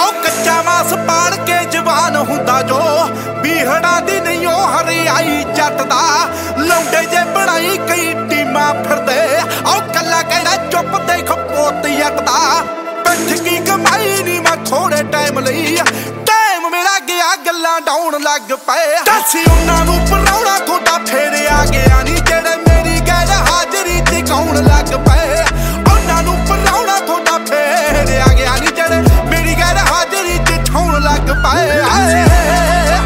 ओ कच्चा मास पाल के जवान हुंदा जो बीहड़ा दी नहीं ओ हरियाई जट दा लौंडे जे बनाई कई टीमां फिरदे ओ कल्ला कहड़ा चुप देख पोत जट दा पिठ की कमाई नी मैं थोड़े टाइम लई टाइम मेरा गया गल्लां डाउन लग पे दस उन्हां नूं पराउणा थोड़ा फेर आ गया नी।